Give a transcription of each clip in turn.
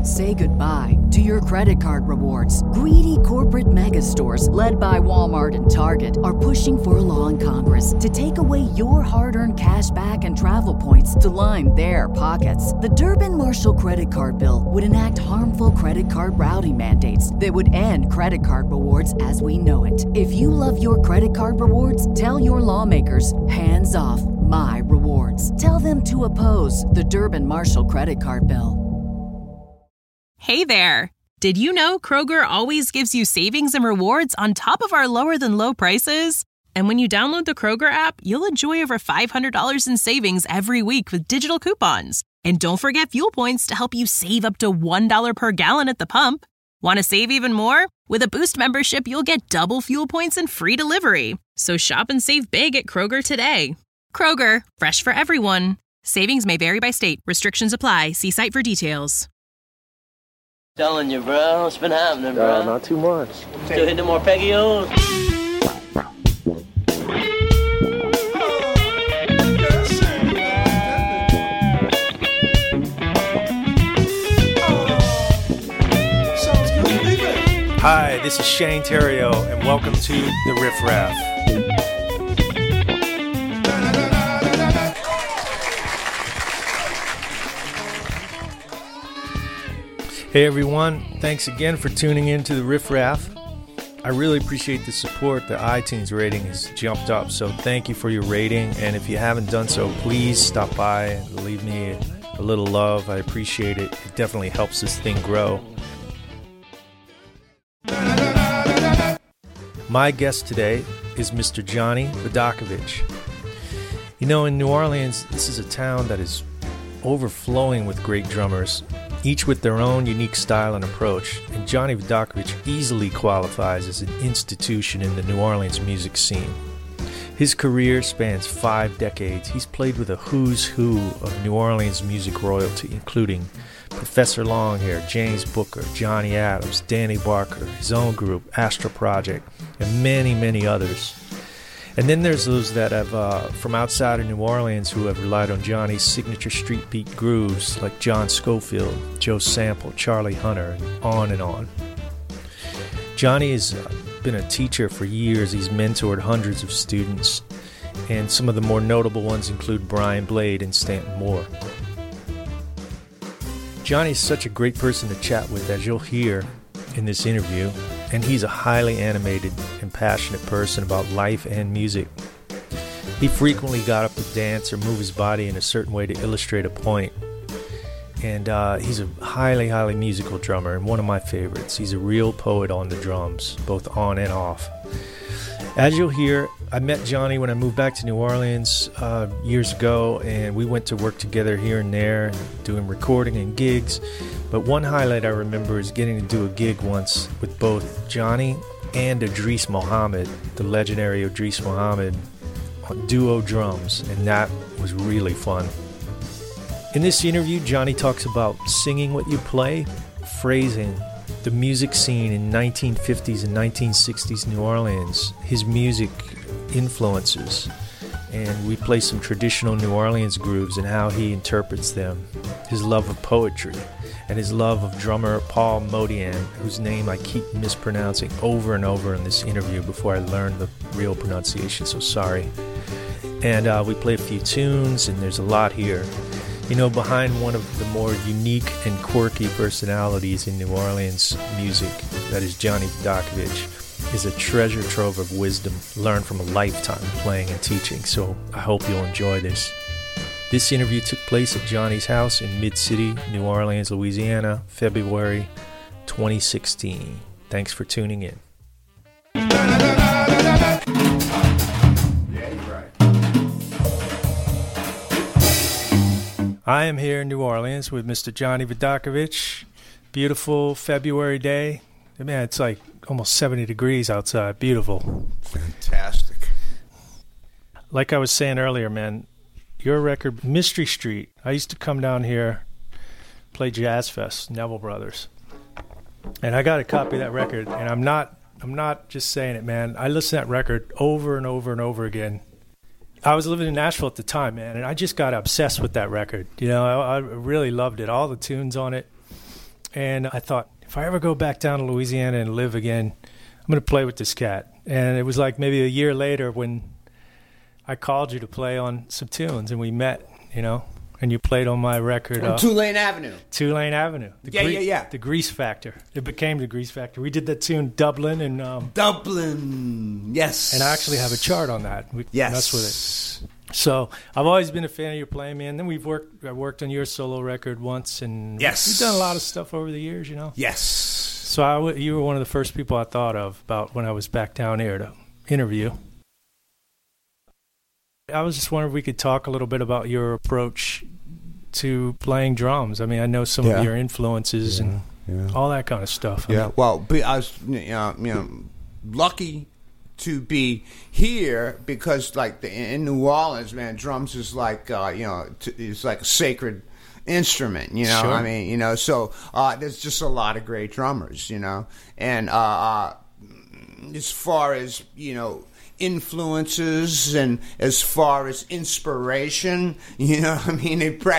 Say goodbye to your credit card rewards. Greedy corporate mega stores, led by Walmart and Target, are pushing for a law in Congress to take away your hard-earned cash back and travel points to line their pockets. The Durbin-Marshall credit card bill would enact harmful credit card routing mandates that would end credit card rewards as we know it. If you love your credit card rewards, tell your lawmakers, hands off my rewards. Tell them to oppose the Durbin-Marshall credit card bill. Hey there! Did you know Kroger always gives you savings and rewards on top of our lower-than-low prices? And when you download the Kroger app, you'll enjoy over $500 in savings every week with digital coupons. And don't forget fuel points to help you save up to $1 per gallon at the pump. Want to save even more? With a Boost membership, you'll get double fuel points and free delivery. So shop and save big at Kroger today. Kroger, fresh for everyone. Savings may vary by state. Restrictions apply. See site for details. Telling you, bro. What's been happening, bro? Not too much. Still hitting more Peggy-O's? Hi, this is Shane Theriault, and welcome to the Riff Raff. Hey everyone, thanks again for tuning in to the Riff Raff. I really appreciate the support. The iTunes rating has jumped up, so thank you for your rating. And if you haven't done so, please stop by and leave me a little love. I appreciate it. It definitely helps this thing grow. My guest today is Mr. Johnny Vidacovich. You know, in New Orleans, this is a town that is overflowing with great drummers, each with their own unique style and approach, and Johnny Vidacovich easily qualifies as an institution in the New Orleans music scene. His career spans 5 decades. He's played with a who's who of New Orleans music royalty, including Professor Longhair, James Booker, Johnny Adams, Danny Barker, his own group, Astra Project, and many, many others. And then there's those that have, from outside of New Orleans, who have relied on Johnny's signature street beat grooves, like John Scofield, Joe Sample, Charlie Hunter, and on and on. Johnny has been a teacher for years. He's mentored hundreds of students, and some of the more notable ones include Brian Blade and Stanton Moore. Johnny's such a great person to chat with, as you'll hear in this interview, and he's a highly animated and passionate person about life and music. He frequently got up to dance or move his body in a certain way to illustrate a point. And he's a highly, highly musical drummer, and one of my favorites. He's a real poet on the drums, both on and off. As you'll hear, I met Johnny when I moved back to New Orleans years ago, and we went to work together here and there, doing recording and gigs. But one highlight I remember is getting to do a gig once with both Johnny and Idris Muhammad, the legendary Idris Muhammad, on duo drums, and that was really fun. In this interview, Johnny talks about singing what you play, phrasing, the music scene in 1950s and 1960s New Orleans, his music influences, and we play some traditional New Orleans grooves and how he interprets them, his love of poetry, and his love of drummer Paul Modian, whose name I keep mispronouncing over and over in this interview before I learn the real pronunciation, so sorry. And we play a few tunes, and there's a lot here. You know, behind one of the more unique and quirky personalities in New Orleans music, that is Johnny Vidacovich, is a treasure trove of wisdom learned from a lifetime of playing and teaching, so I hope you'll enjoy this. This interview took place at Johnny's house in Mid-City, New Orleans, Louisiana, February 2016. Thanks for tuning in. I am here in New Orleans with Mr. Johnny Vidacovich. Beautiful February day. Man, it's like almost 70 degrees outside. Beautiful. Fantastic. Like I was saying earlier, man, your record, Mystery Street. I used to come down here, play Jazz Fest, Neville Brothers. And I got a copy of that record, and I'm not just saying it, man. I listened to that record over and over and over again. I was living in Nashville at the time, man, and I just got obsessed with that record. You know, I really loved it, all the tunes on it. And I thought, if I ever go back down to Louisiana and live again, I'm going to play with this cat. And it was like maybe a year later when I called you to play on some tunes, and we met, you know, and you played on my record. On Tulane Avenue. Tulane Avenue. Yeah. The Grease Factor. It became the Grease Factor. We did that tune, Dublin. And Dublin, yes. And I actually have a chart on that. Yes. Mess with it. So I've always been a fan of your playing, man. Then I worked on your solo record once, and yes, we've done a lot of stuff over the years, you know. Yes. So you were one of the first people I thought of about when I was back down here to interview. I was just wondering if we could talk a little bit about your approach to playing drums. I mean, I know some of your influences and all that kind of stuff. I was lucky to be here because, like, in New Orleans, man, drums is like, it's like a sacred instrument, you know. Sure. I mean, you know, so there's just a lot of great drummers, you know. And as far as, you know, influences and as far as inspiration, you know, I mean,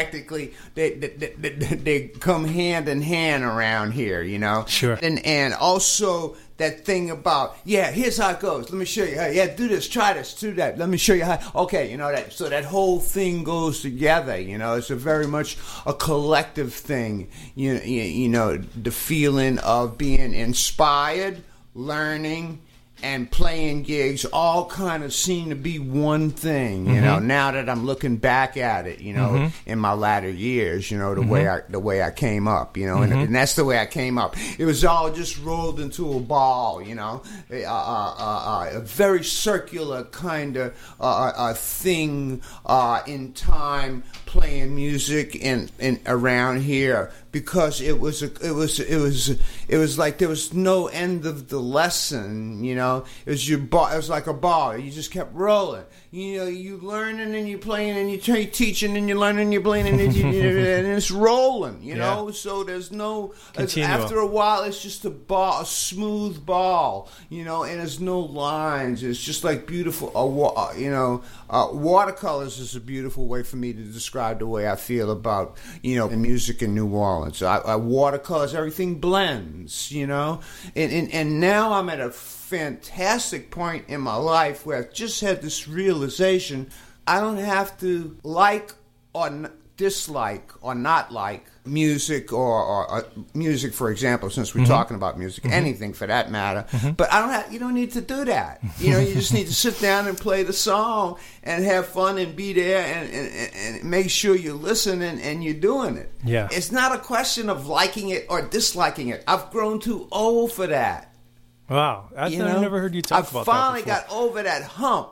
they come hand in hand around here, you know. Sure. And also that thing about, here's how it goes. Let me show you how. Do this, try this, do that. Let me show you how. Okay, you know that. So that whole thing goes together. You know, it's a very much a collective thing. You know, the feeling of being inspired, learning, and playing gigs all kind of seem to be one thing, you know. Now that I'm looking back at it, you know, in my latter years, you know, the way I came up, you know, and that's the way I came up. It was all just rolled into a ball, you know, a very circular kind of thing in time, playing music in around here, because it was like there was no end of the lesson, you know. It was like a ball. You just kept rolling. You know, you learning and you playing and you teaching and you learning and you playing and it's rolling, you know. So there's no after a while it's just a smooth ball, you know, and there's no lines. It's just like beautiful. Watercolors is a beautiful way for me to describe the way I feel about, you know, the music in New Orleans. I watercolors, everything blends, you know, and now I'm at a fantastic point in my life where I've just had this realization: I don't have to like or dislike or not like music or music, for example, since we're talking about music, anything for that matter. But you don't need to do that. You know, you just need to sit down and play the song and have fun and be there and make sure you're listening and you're doing it. Yeah. It's not a question of liking it or disliking it. I've grown too old for that. Wow. I've never heard you talk about that before. I finally got over that hump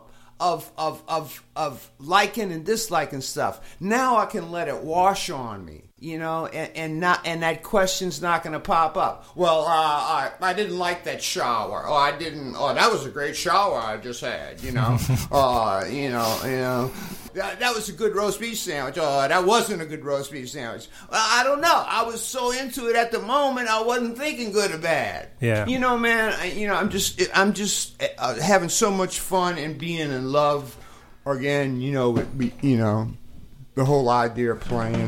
of liking and disliking stuff. Now I can let it wash on me, you know, and that question's not going to pop up. Well, I didn't like that shower. That was a great shower I just had, you know. You know. That was a good roast beef sandwich. That wasn't a good roast beef sandwich. I don't know. I was so into it at the moment, I wasn't thinking good or bad. Yeah. You know, man. I'm just having so much fun and being in love again. You know, with the whole idea of playing.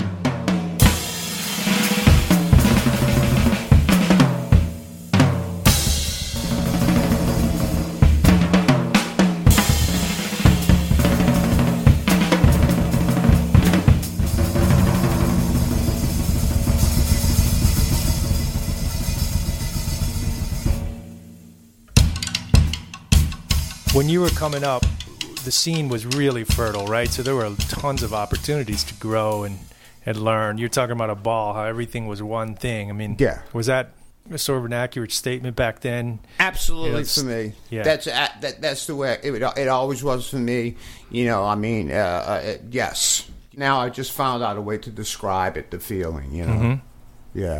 When you were coming up, the scene was really fertile, right? So there were tons of opportunities to grow and learn. You're talking about a ball, how everything was one thing. I mean, was that sort of an accurate statement back then? Absolutely, for me. Yeah. That's the way it always was for me. You know, I mean, yes. Now I just found out a way to describe it, the feeling, you know. Yeah.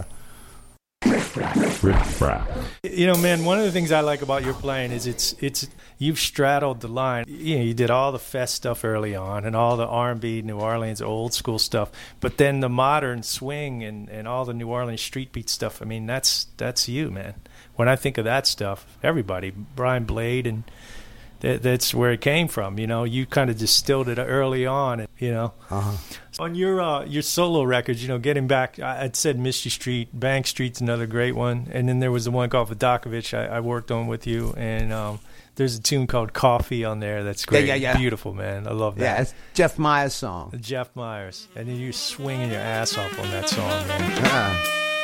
You know, man, one of the things I like about your playing is it's you've straddled the line. You know, you did all the fest stuff early on and all the R&B, New Orleans, old school stuff, but then the modern swing and all the New Orleans street beat stuff. I mean, that's you, man. When I think of that stuff, everybody, Brian Blade and that's where it came from. You know, you kind of distilled it early on. You know, on your solo records, you know, getting back, I'd said Misty Street, Bank Street's another great one, and then there was the one called Vodakovich I worked on with you, and there's a tune called Coffee on there that's great. Yeah. Beautiful, man. I love that. Yeah, it's Jeff Myers' song. Jeff Myers. And then you're swinging your ass off on that song, man.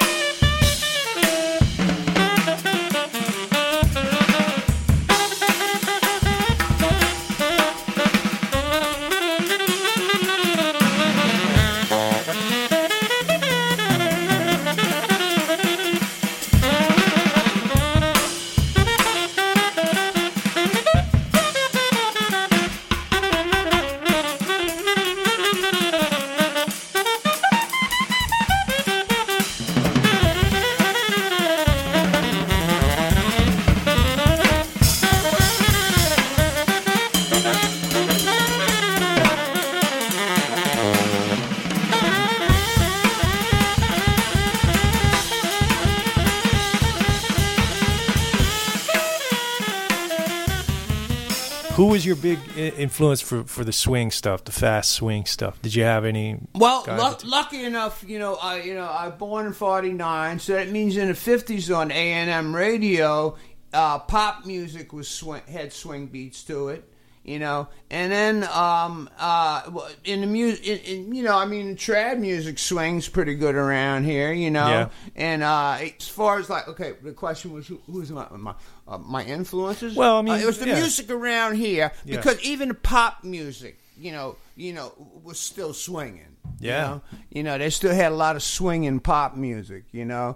Who was your big influence for the swing stuff, the fast swing stuff? Did you have any? Well, lucky enough, I born in '49, so that means in the '50s on A&M radio, pop music had swing beats to it. You know, and then in the music, trad music swings pretty good around here, you know. Yeah. And as far as the question was who's my influences? Well, I mean, it was the music around here because even the pop music, was still swinging. Yeah. You know, they still had a lot of swinging pop music. You know,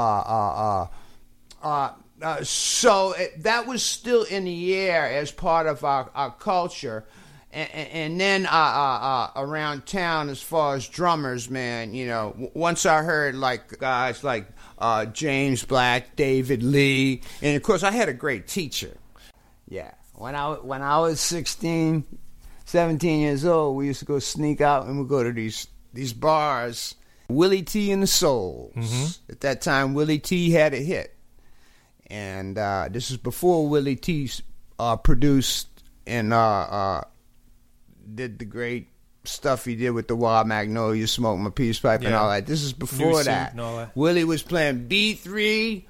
so that was still in the air as part of our culture. And then around town, as far as drummers, man, once I heard guys like James Black, David Lee, and of course I had a great teacher. Yeah, when I was 16, 17 years old, we used to go sneak out and we'd go to these bars. Willie T and the Souls. Mm-hmm. At that time, Willie T had a hit. And this is before Willie T produced and did the great stuff he did with the Wild Magnolia, Smoke My Peace Pipe, and all that. This is before that. Willie was playing B3,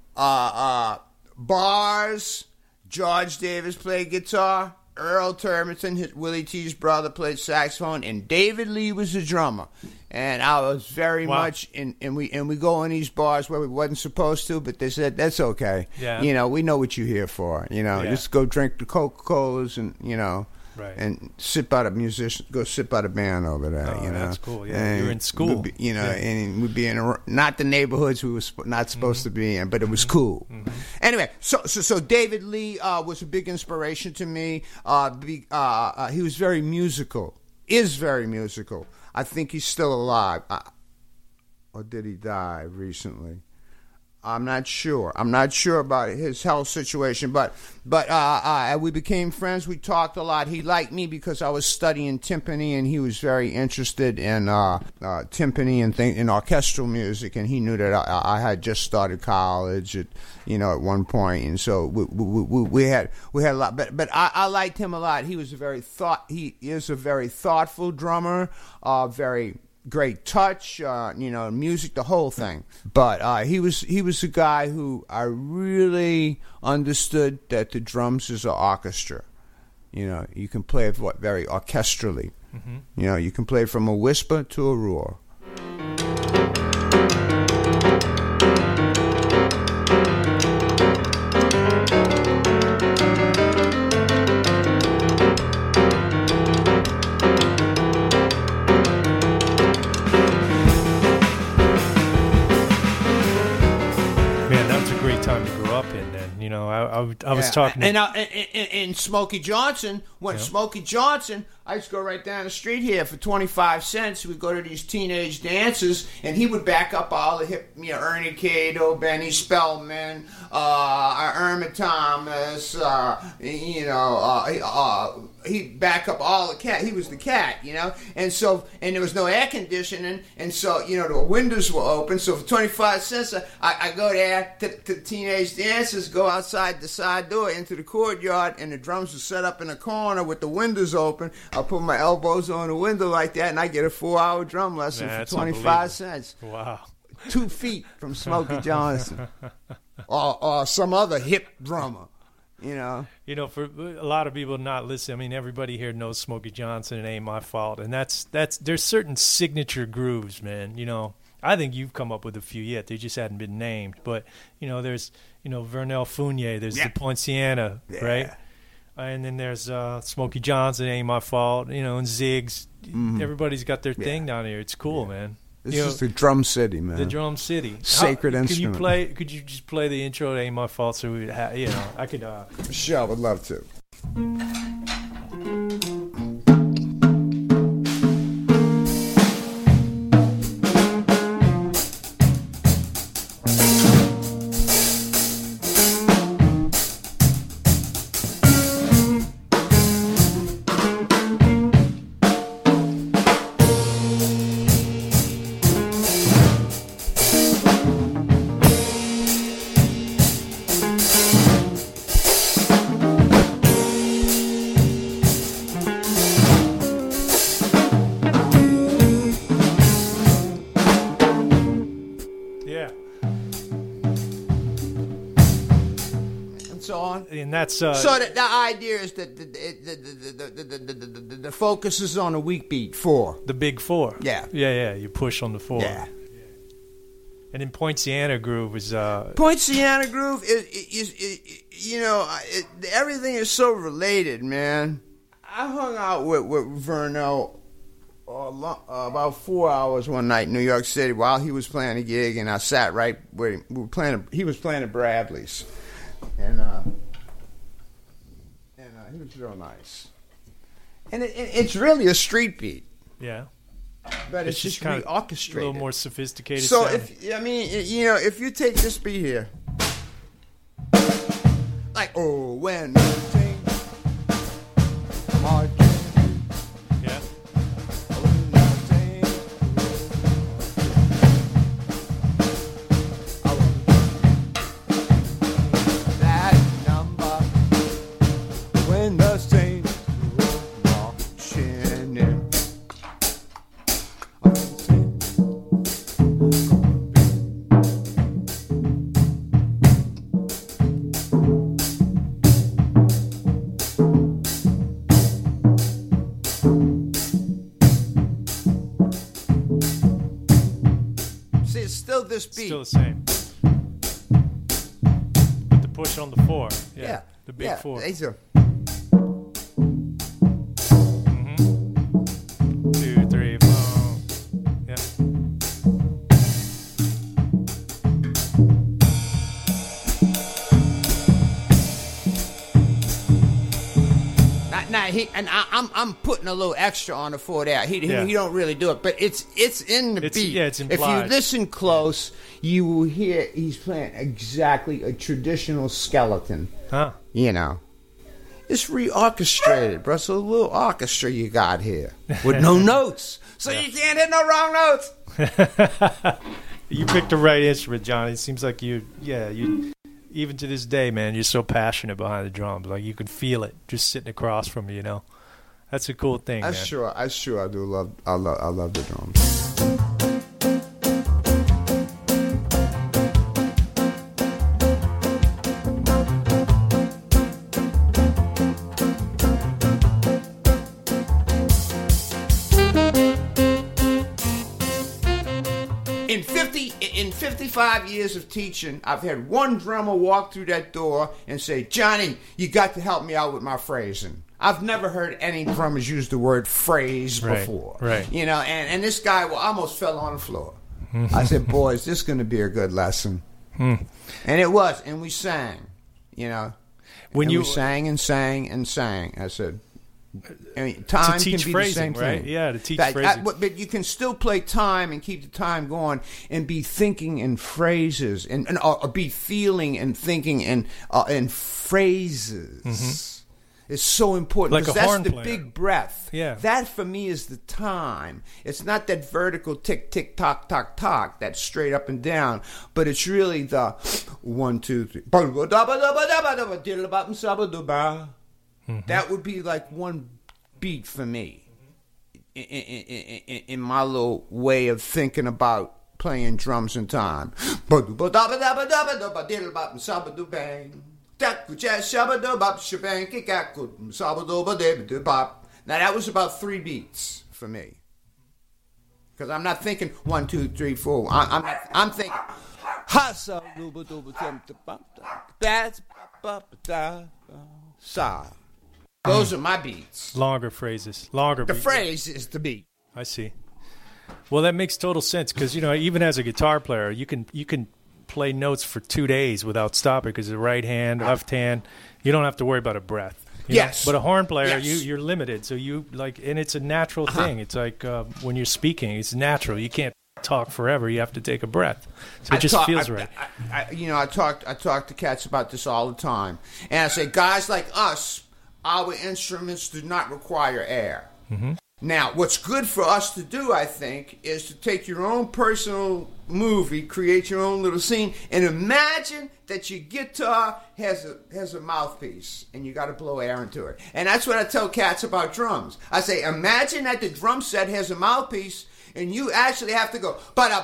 bars. George Davis played guitar. Earl Turberton, Willie T's brother, played saxophone, and David Lee was the drummer. And I was very much in. And we go in these bars where we wasn't supposed to, but they said that's okay. Yeah. We know what you're here for. Just go drink the Coca-Colas and right. And sit by the musician, go sit by the band over there. Oh, that's cool. Yeah, and you're in school. And we'd be in not the neighborhoods we were not supposed to be in, but it was cool. Mm-hmm. Anyway, so David Lee was a big inspiration to me. He was very musical. Is very musical. I think he's still alive. Or did he die recently? I'm not sure. I'm not sure about his health situation, but we became friends. We talked a lot. He liked me because I was studying timpani, and he was very interested in timpani and orchestral music. And he knew that I had just started college at one point, and so we had a lot. But I liked him a lot. He is a very thoughtful drummer. Very great touch, music, the whole thing. But he was a guy who I really understood that the drums is an orchestra. You can play it very orchestrally. Mm-hmm. You can play from a whisper to a roar. I was talking to... And Smokey Johnson, Smokey Johnson, I used to go right down the street here for 25 cents. We'd go to these teenage dances, and he would back up all the hip, Ernie Cato, Benny Spellman, Irma Thomas, he'd back up all the cat. He was the cat, you know. And there was no air conditioning, and so, you know, the windows were open. So for 25 cents, I go there to teenage dancers, go outside the side door into the courtyard, and the drums were set up in a corner with the windows open. I put my elbows on the window like that, and I get a 4-hour drum lesson for 25 cents. Wow. 2 feet from Smokey Johnson or some other hip drummer. You know, for a lot of people not listening, I mean, everybody here knows Smokey Johnson, and Ain't My Fault, and there's certain signature grooves, man. You know, I think you've come up with a few yet; they just hadn't been named. But you know, there's Vernell Fournier, there's the Poinciana, right? And then there's Smokey Johnson, Ain't My Fault, you know, and Ziggs. Mm-hmm. Everybody's got their thing down here. It's cool, man. This is the Drum City, man. The Drum City. Sacred instrument. Could you just play the intro to Ain't My Fault so we would have, you know, I could. Sure, I would love to. That's so the idea is that the focus is on the weak beat 4. The big 4. Yeah. You push on the 4. Yeah. And then Poinciana Groove is Poinciana Groove is you know, everything is so related, man. I hung out with Vernell about 4 hours one night in New York City while he was playing a gig, and I sat right where he was playing at Bradley's, and he was real nice. And it's really a street beat. Yeah. But it's just kind of orchestrated. A little more sophisticated. So sound. if you take this beat here, like, oh, when marching. Yeah. This beat. Still the same. But the push on the 4. Yeah. The big 4. These are. 2, 3, 4. Yeah. I'm putting a little extra on the 4 there. He don't really do it, but it's in the beat. Yeah, it's implied. If you listen close, you will hear he's playing exactly a traditional skeleton. Huh? You know, it's reorchestrated, bro. It's a little orchestra you got here with no notes, so you can't hit no wrong notes. You picked the right instrument, Johnny. It seems like you. Even to this day, man, you're so passionate behind the drums. Like, you can feel it just sitting across from you, you know? That's a cool thing, man. I do love the drums. In 55 years of teaching, I've had one drummer walk through that door and say, Johnny, you got to help me out with my phrasing. I've never heard any drummers use the word phrase before. Right. You know, and this guy almost fell on the floor. I said, boys, this is going to be a good lesson. And it was, and we sang, you know. We sang and sang and sang. I said, I mean, time to teach can be phrasing, the same right? thing. Yeah, to teach phrasing. But you can still play time and keep the time going and be thinking in phrases or be feeling and thinking in phrases. is so important, Like because a that's horn the player. big breath. Yeah. That for me is the time. It's not that vertical tick, tick, tock, tock, tock, that's straight up and down, but it's really the 1, 2, 3. That would be like one beat for me in my little way of thinking about playing drums in time. Now that was about 3 beats for me, because I'm not thinking 1, 2, 3, 4. I'm thinking those are my beats. Longer phrases. Longer. The beat. phrase is the beat. I see. Well, that makes total sense, because even as a guitar player, you can play notes for 2 days without stopping, because the right hand, left hand, you don't have to worry about a breath. you know? Yes. But a horn player, Yes. you're limited. So you and it's a natural thing. It's like when you're speaking, it's natural. You can't talk forever. You have to take a breath. So it just feels right. I talk to cats about this all the time, and I say, guys like us, our instruments do not require air. Mm-hmm. Now, what's good for us to do, I think, is to take your own personal movie, create your own little scene, and imagine that your guitar has a mouthpiece, and you got to blow air into it. And that's what I tell cats about drums. I say, imagine that the drum set has a mouthpiece, and you actually have to go.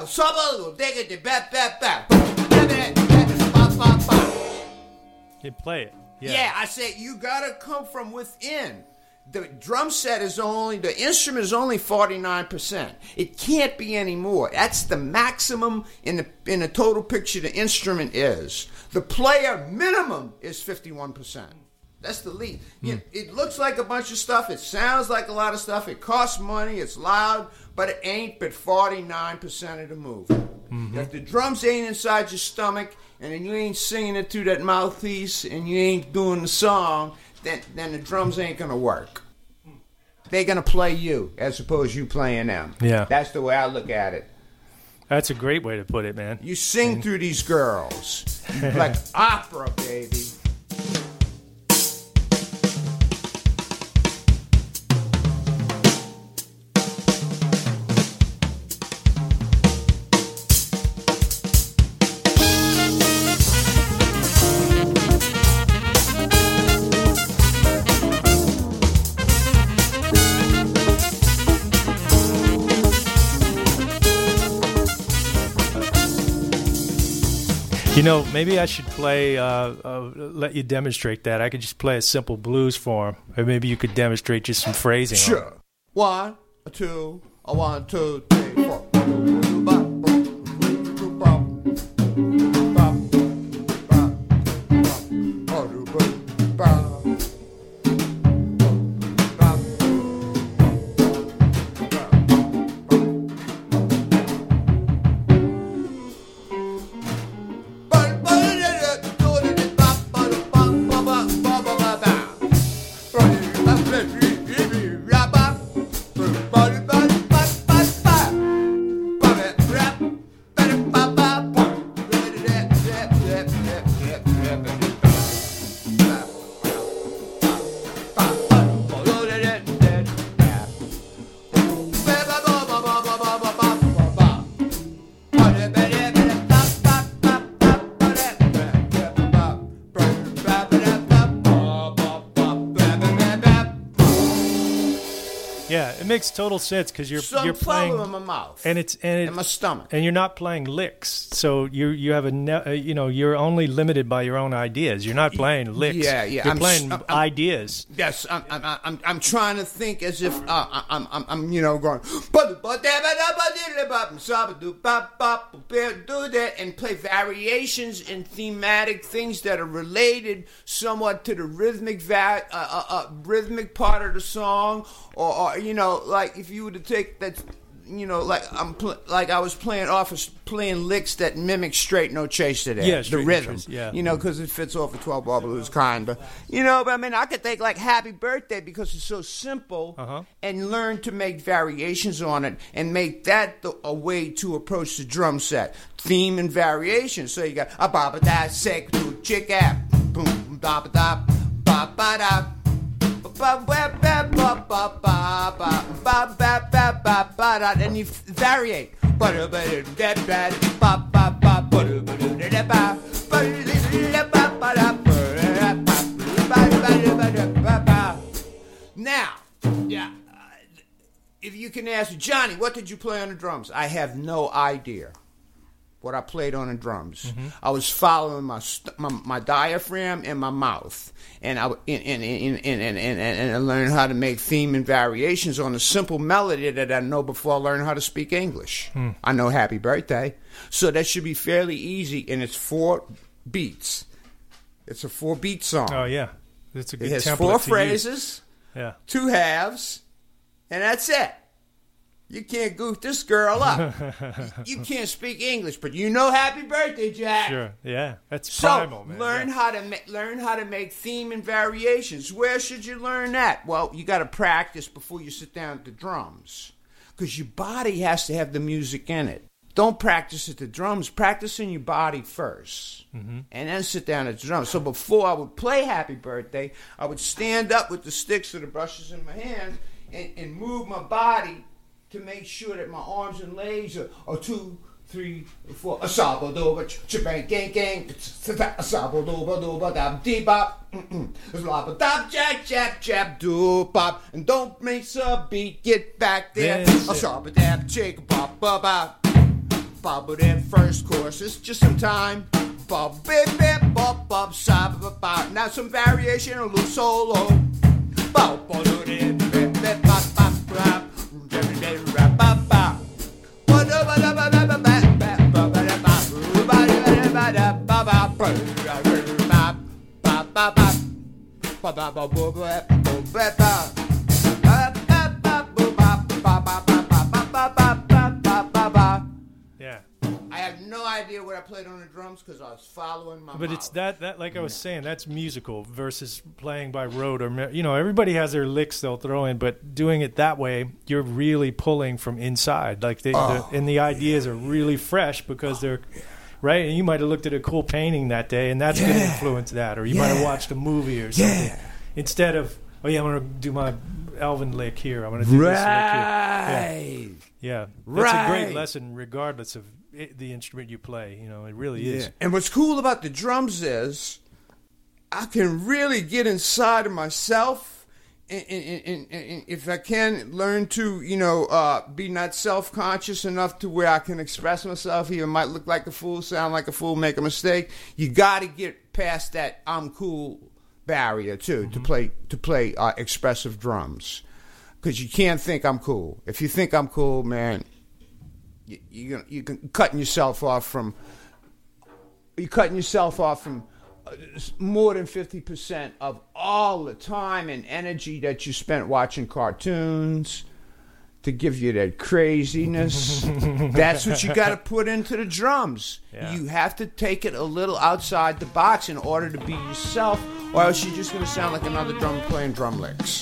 You play it. Yeah, I say you got to come from within. The drum set is the instrument is only 49%. It can't be any more. That's the maximum in the total picture the instrument is. The player minimum is 51%. That's the lead. It looks like a bunch of stuff. It sounds like a lot of stuff. It costs money. It's loud, but it ain't but 49% of the movement. Mm-hmm. If the drums ain't inside your stomach, and then you ain't singing it through that mouthpiece, and you ain't doing the song, then the drums ain't gonna work. They're gonna play you as opposed to you playing them. Yeah. That's the way I look at it. That's a great way to put it, man. You sing through these girls like opera, baby. You know, maybe I should play, let you demonstrate that. I could just play a simple blues for him. Or maybe you could demonstrate just some phrasing. Sure. 1, 2, 1, 2, 3, 4. Yeah, it makes total sense because you're playing in my mouth and my stomach, and you're not playing licks. So you have you're only limited by your own ideas. You're not playing licks. Yeah. You're playing ideas. Yes, I'm trying to think as if I'm going do that and play variations and thematic things that are related somewhat to the rhythmic part of the song, or like if you were to take that, like I was playing licks that mimic straight no chaser there. Yeah, the straight no rhythm. chaser, yeah. Because it fits off a 12-bar blues kinda. But I mean I could take like Happy Birthday because it's so simple, and learn to make variations on it and make that a way to approach the drum set. Theme and variation. So you got a ba ba da sek do chick app boom ba ba da ba ba da and you variate. Now, yeah, if you can ask Johnny, what did you play on the drums? I have no idea what I played on the drums. Mm-hmm. I was following my diaphragm and my mouth, and I learned how to make theme and variations on a simple melody that I know before I learned how to speak English. I know Happy Birthday, so that should be fairly easy, and it's 4 beats. It's a 4-beat song. Oh yeah, it's a good. It has template 4 to phrases, use. 2 halves, and that's it. You can't goof this girl up. You can't speak English, but you know Happy Birthday, Jack. Sure, yeah, that's primal, man. Learn how to make theme and variations. Where should you learn that? Well, you got to practice before you sit down at the drums, because your body has to have the music in it. Don't practice at the drums. Practice in your body first, and then sit down at the drums. So before I would play Happy Birthday, I would stand up with the sticks or the brushes in my hands and move my body to make sure that my arms and legs are 2, 3, 4. A sabodoba, chibang gang gang, a sabodoba doba dab dee bop, slaba dab jack jab jab do bop, and don't miss a beat. Get back there. A saba dab chick bop bop bop. Bop that first chorus. It's just some time. Bop bip bip bop bop saba bop. Now some variation, a little solo. Bop bop bip bip bop bop bop. Yeah. I have no idea what I played on the drums because I was following my But mouth. it's that like I was saying, that's musical versus playing by rote or everybody has their licks they'll throw in, but doing it that way, you're really pulling from inside. Like and the ideas are really fresh because they're right. And you might have looked at a cool painting that day, and that's going to influence that, or you might have watched a movie or something instead of I'm going to do my Elvin lick here. I'm going to do this lick here. Yeah, that's a great lesson, regardless of the instrument you play. It really is. And what's cool about the drums is I can really get inside of myself, and if I can learn to, be not self-conscious enough to where I can express myself. Even might look like a fool, sound like a fool, make a mistake. You got to get past that I'm cool barrier too to play expressive drums, because you can't think I'm cool. If you think I'm cool, man, you're cutting yourself off from more than 50% of all the time and energy that you spent watching cartoons to give you that craziness. That's what you got to put into the drums. Yeah. You have to take it a little outside the box in order to be yourself, or else you're just going to sound like another drummer playing drum licks.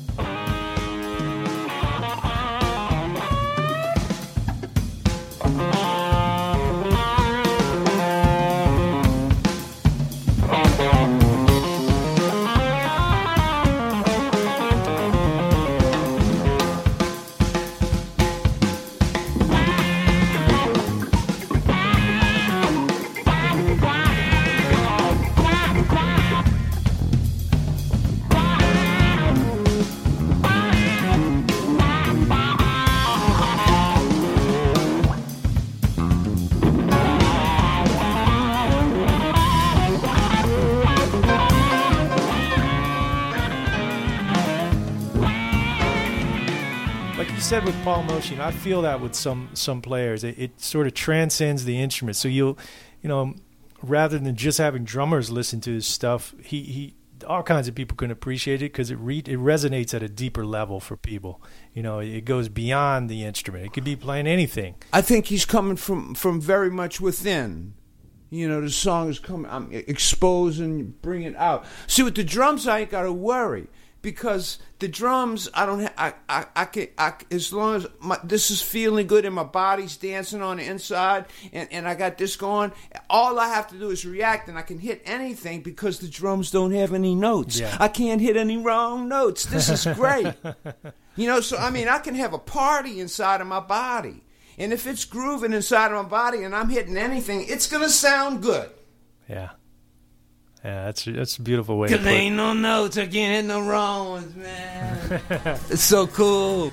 Said with Paul Motian, I feel that with some players, it sort of transcends the instrument. So you'll, rather than just having drummers listen to his stuff, he all kinds of people can appreciate it because it resonates at a deeper level for people. It goes beyond the instrument. It could be playing anything. I think he's coming from very much within. The song is coming. I'm exposing, bring it out. See, with the drums, I ain't got to worry. because the drums, I don't have, I can, as long as this is feeling good and my body's dancing on the inside and I got this going, all I have to do is react and I can hit anything because the drums don't have any notes. Yeah. I can't hit any wrong notes. This is great. So, I mean, I can have a party inside of my body. And if it's grooving inside of my body and I'm hitting anything, it's going to sound good. Yeah. Yeah, that's a beautiful way to Cause put it. ain't no notes, I can't hit no wrong ones, man. It's so cool.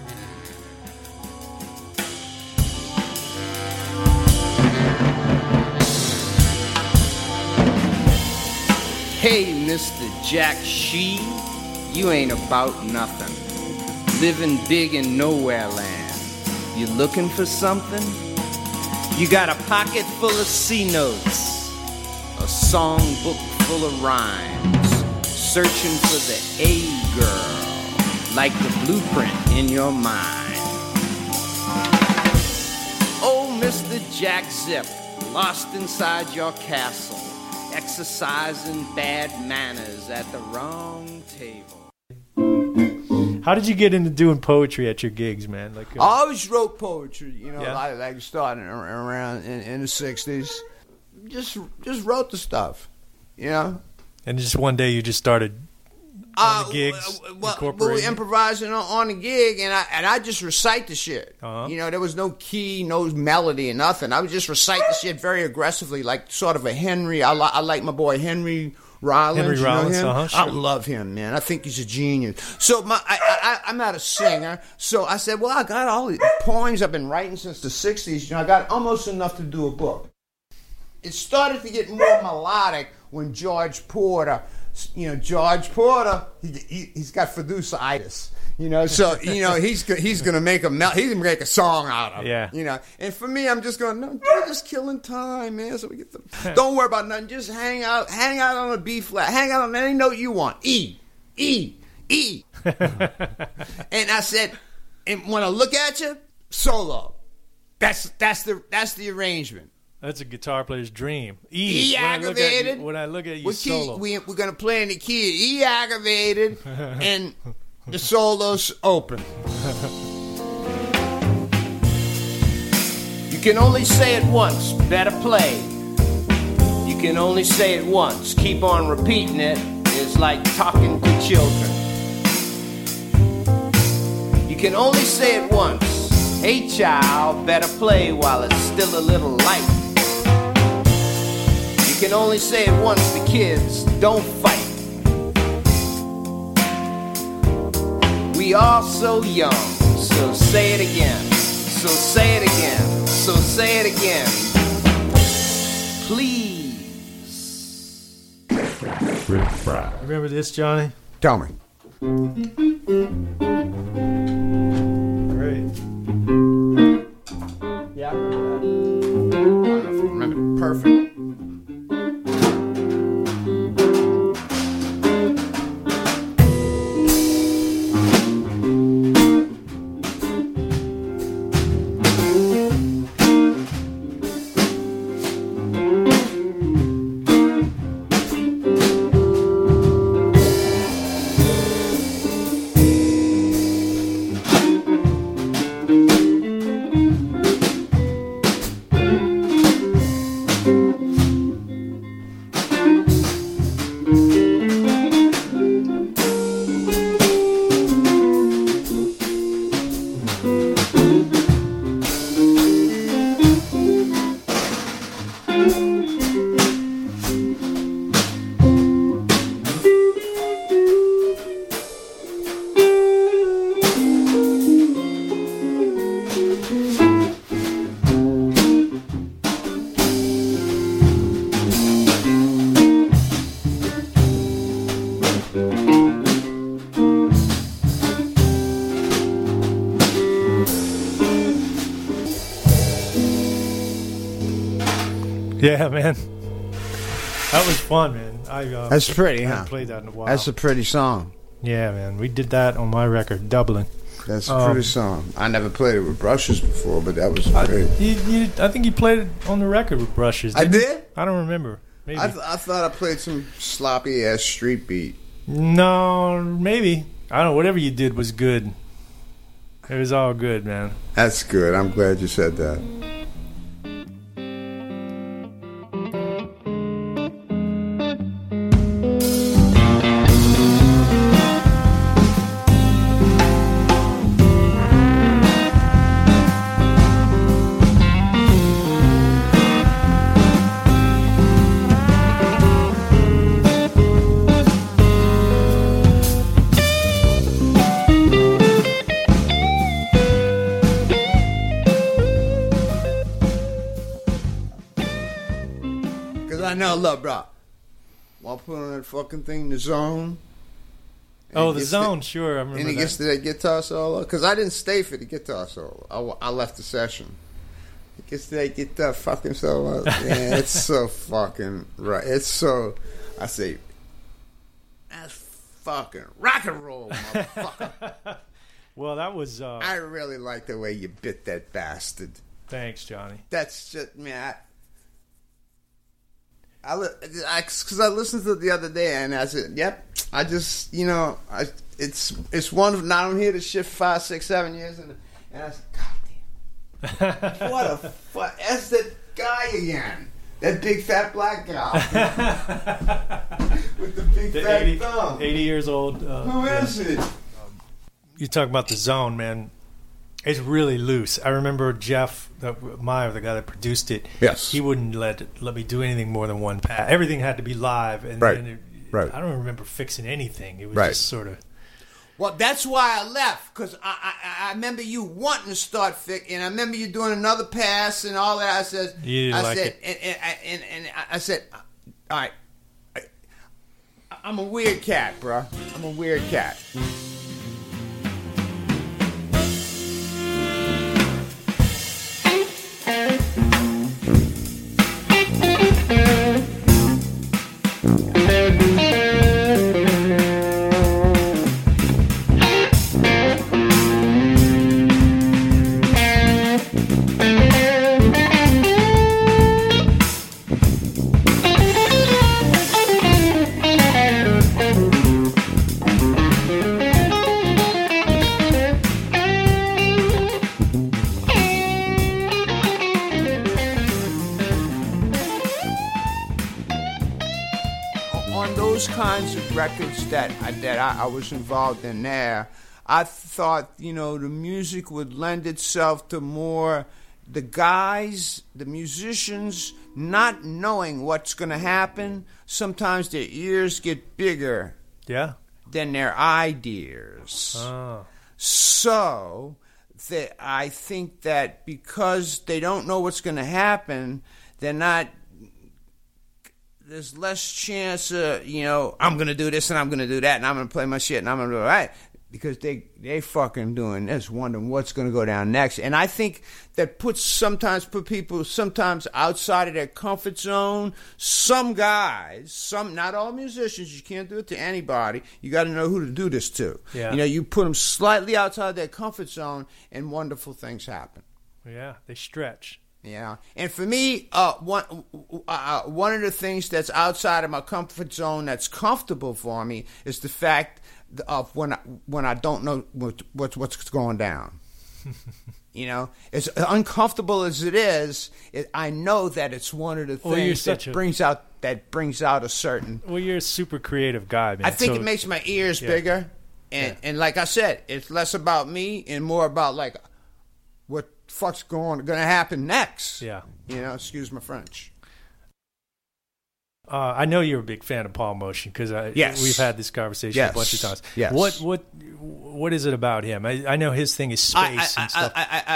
Hey, Mr. Jack Shee, you ain't about nothing. Living big in nowhere land. You looking for something? You got a pocket full of C notes. A songbook full of rhymes, searching for the A-girl, like the blueprint in your mind. Oh, Mr. Jack Zip, lost inside your castle, exercising bad manners at the wrong table. How did you get into doing poetry at your gigs, man? Like, I always wrote poetry, Yeah? like starting around in the 60s. Just wrote the stuff, And just one day you just started on the gigs, we incorporating were improvising on the gig, and I just recite the shit. Uh-huh. There was no key, no melody, and nothing. I would just recite the shit very aggressively, like sort of a Henry. I like my boy Henry Rollins. Henry you know Rollins, him? sure. I love him, man. I think he's a genius. So I'm not a singer, so I said, well, I got all these poems I've been writing since the 60s. I got almost enough to do a book. It started to get more melodic when George Porter, he's got fiduciitis, so he's gonna make he's gonna make a song out of it, Yeah. And for me, I'm just going, no, we're just killing time, man. So we get don't worry about nothing. Just hang out on a B flat, hang out on any note you want, E. And I said, and when I look at you, solo. That's the arrangement. That's a guitar player's dream. E aggravated. When I look at you solo. We're going to play in the key of E aggravated, and the solo's open. You can only say it once, better play. You can only say it once, keep on repeating it. It's like talking to children. You can only say it once. Hey child, better play while it's still a little light. You can only say it once to kids, don't fight. We are so young, so say it again. So say it again, so say it again. Please. Remember this, Johnny? Tell me. Great. Yeah, I remember that. I remember perfect. Yeah, man. That was fun, man. That's pretty, I huh? haven't played that in a while. That's a pretty song. Yeah, man. We did that on my record, Dublin. That's a pretty song. I never played it with brushes before, but that was great. I think you played it on the record with brushes. I didn't you? did? I don't remember. Maybe. I thought I played some sloppy ass street beat. No, maybe. I don't know. Whatever you did was good. It was all good, man. That's good. I'm glad you said that. No, look, bro. While put on that fucking thing, The Zone. Oh, The Zone, sure. I remember and he that. gets to that guitar solo. Because I didn't stay for the guitar solo. I left the session. He gets to that guitar fucking solo. Yeah, it's so fucking right. It's so... I say, that's fucking rock and roll, motherfucker. Well, that was... I really like the way you bit that bastard. Thanks, Johnny. That's just... Man, because I listened to it the other day and I said, "Yep." I just, it's one of. Now I'm here to shit 5, 6, 7 years, and I said, "God damn, what a fuck! That's that guy again, that big fat black guy with the big fat thumb, 80 years old. Who is it?" You talk about The Zone, man. It's really loose. I remember Jeff Meyer, the guy that produced it. Yes, he wouldn't let me do anything more than one pass. Everything had to be live, and right. then Right. I don't remember fixing anything. It was right. just sort of. Well, that's why I left, because I remember you wanting to start and I remember you doing another pass and all that. I said, I said, all right, I'm a weird cat, bro. I'm a weird cat. Kinds of records that I was involved in there, I thought, the music would lend itself to more the guys, the musicians, not knowing what's going to happen. Sometimes their ears get bigger than their ideas. Oh. So I think that because they don't know what's going to happen, there's less chance of, I'm going to do this and I'm going to do that and I'm going to play my shit and I'm going to do it right. Because they fucking doing this, wondering what's going to go down next. And I think that sometimes put people outside of their comfort zone. Some guys, not all musicians, you can't do it to anybody. You got to know who to do this to. Yeah. You put them slightly outside their comfort zone and wonderful things happen. Yeah, they stretch. Yeah, and for me, one of the things that's outside of my comfort zone that's comfortable for me is the fact of when I don't know what's going down. As uncomfortable as it is, I know that it's one of the things that brings out a certain. Well, you're a super creative guy, man. I think it makes my ears bigger, and like I said, it's less about me and more about like what fuck's going to happen next. Yeah. Excuse my French. I know you're a big fan of Paul Motian because we've had this conversation a bunch of times. Yes. What is it about him? I know his thing is space and stuff.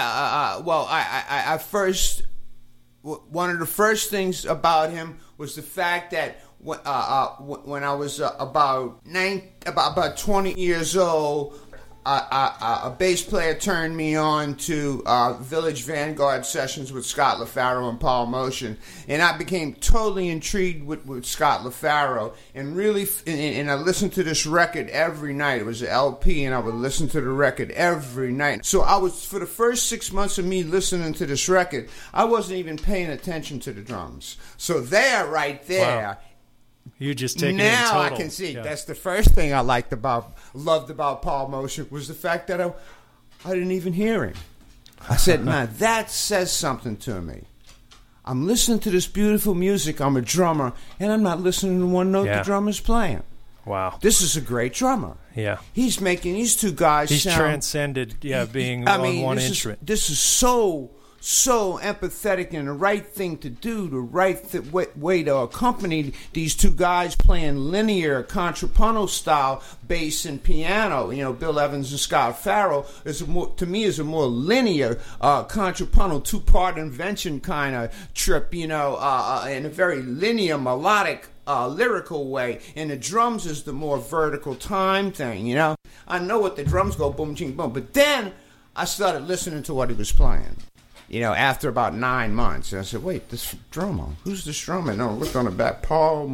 I first, one of the first things about him was the fact that when I was about 20 years old, a bass player turned me on to Village Vanguard sessions with Scott LaFaro and Paul Motian, and I became totally intrigued with Scott LaFaro, and really, and I listened to this record every night. It was an LP, and I would listen to the record every night. So I was, for the first 6 months of me listening to this record, I wasn't even paying attention to the drums. So right there. Wow. You just take it in now total. I can see. Yeah. That's the first thing I loved about Paul Motian was the fact that I didn't even hear him. I said, "Now that says something to me. I'm listening to this beautiful music. I'm a drummer, and I'm not listening to one note the drummer's playing. Wow, this is a great drummer. Yeah, he's making these two guys. He's sound, transcended. Yeah, being on one instrument. This is so empathetic and the right thing to do, the right way to accompany these two guys playing linear contrapuntal style bass and piano. You know, Bill Evans and Scott Farrell is a more linear contrapuntal two-part invention kind of trip. You know, in a very linear melodic. Lyrical way, and the drums is the more vertical time thing, you know. I know what the drums go boom, ching, boom, but then I started listening to what he was playing, you know, after about 9 months. And I said, wait, this drummer, who's this drummer? No, look on the back, Paul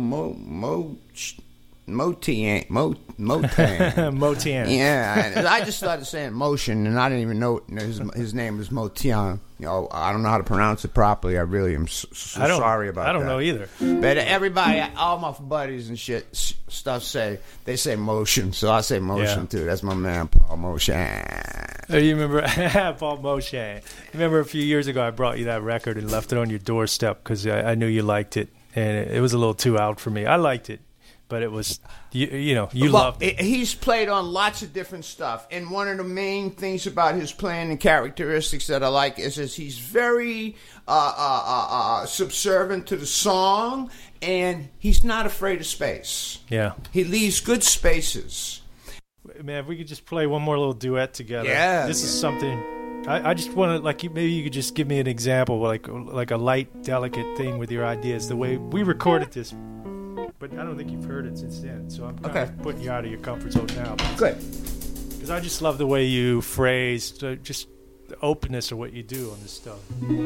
Motian. Motian. Yeah, and I just started saying Motion, and I didn't even know his name was Motian. You know, I don't know how to pronounce it properly. I really am sorry about that. I don't know either. But everybody, all my buddies and stuff they say Motion, so I say Motion too. That's my man, Paul Motion. You remember Paul Motian? Remember a few years ago I brought you that record and left it on your doorstep because I knew you liked it, and it was a little too out for me. I liked it. But it was, you loved it. He's played on lots of different stuff. And one of the main things about his playing and characteristics that I like is he's very subservient to the song, and he's not afraid of space. Yeah. He leaves good spaces. Man, if we could just play one more little duet together. Yeah. This is something... I just want to, maybe you could just give me an example, like a light, delicate thing with your ideas. The way we recorded this... But I don't think you've heard it since then, so I'm kind of putting you out of your comfort zone now. Good. Because I just love the way you phrased, just the openness of what you do on this stuff.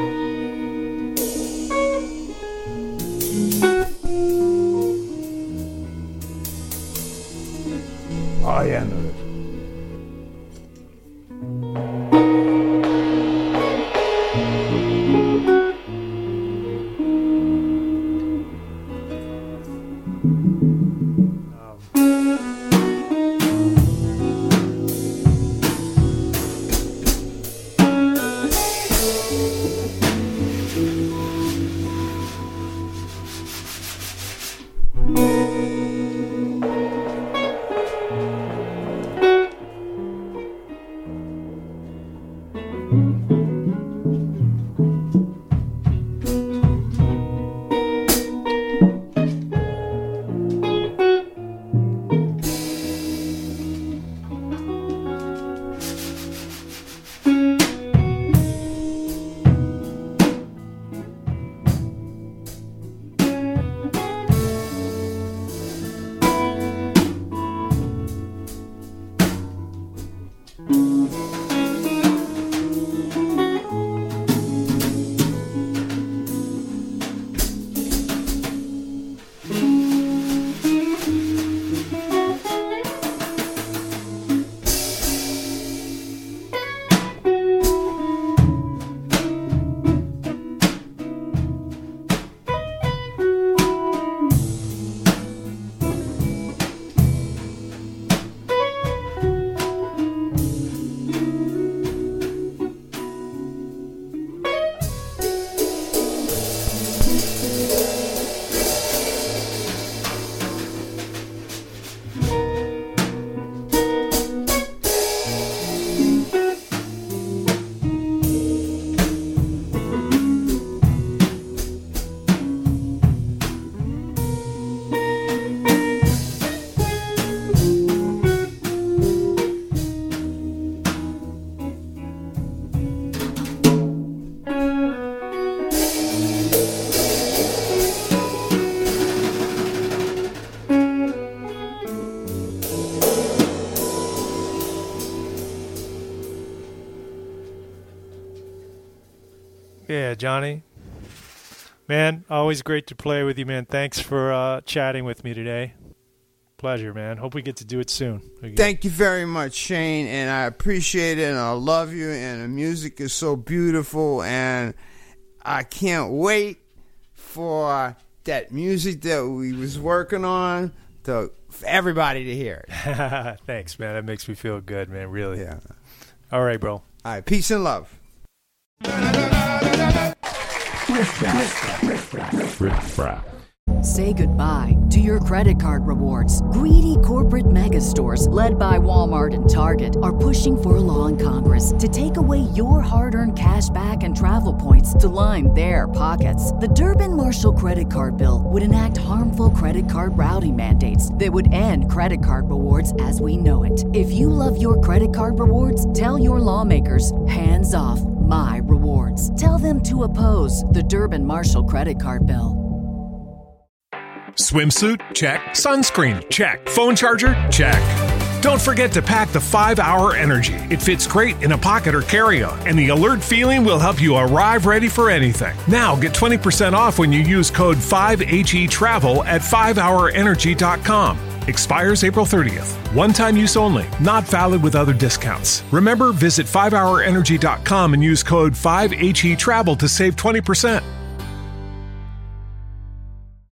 Oh, yeah, I know this. Yeah, Johnny. Man, always great to play with you, man. Thanks for chatting with me today. Pleasure, man. Hope we get to do it soon. Again. Thank you very much, Shane, and I appreciate it, and I love you, and the music is so beautiful, and I can't wait for that music that we was working on for everybody to hear it. Thanks, man. That makes me feel good, man. Really. Yeah. All right, bro. All right. Peace and love. Say goodbye to your credit card rewards. Greedy corporate mega stores, led by Walmart and Target, are pushing for a law in Congress to take away your hard-earned cash back and travel points to line their pockets. The Durbin-Marshall credit card bill would enact harmful credit card routing mandates that would end credit card rewards as we know it. If you love your credit card rewards, tell your lawmakers, hands off my rewards. Tell them to oppose the Durbin-Marshall credit card bill. Swimsuit? Check. Sunscreen? Check. Phone charger? Check. Don't forget to pack the 5-Hour Energy. It fits great in a pocket or carry-on, and the alert feeling will help you arrive ready for anything. Now get 20% off when you use code 5HETRAVEL at 5hourenergy.com. Expires April 30th. One-time use only. Not valid with other discounts. Remember, visit 5hourenergy.com and use code 5HETRAVEL to save 20%.